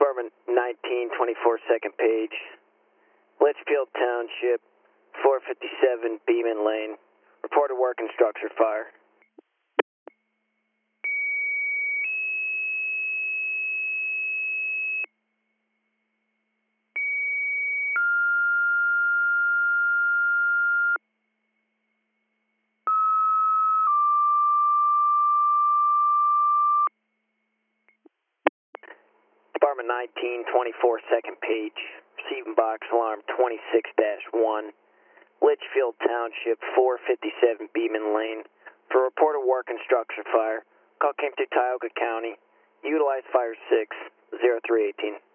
Department 1924 second page. Litchfield Township, 457 Beeman Lane. Reported working structure fire. Department 1924 second page. Receiving box alarm 26-1. Litchfield Township, 457 Beeman Lane. For reported working structure fire. Call came through Tioga County. Utilize fire 6, 0318.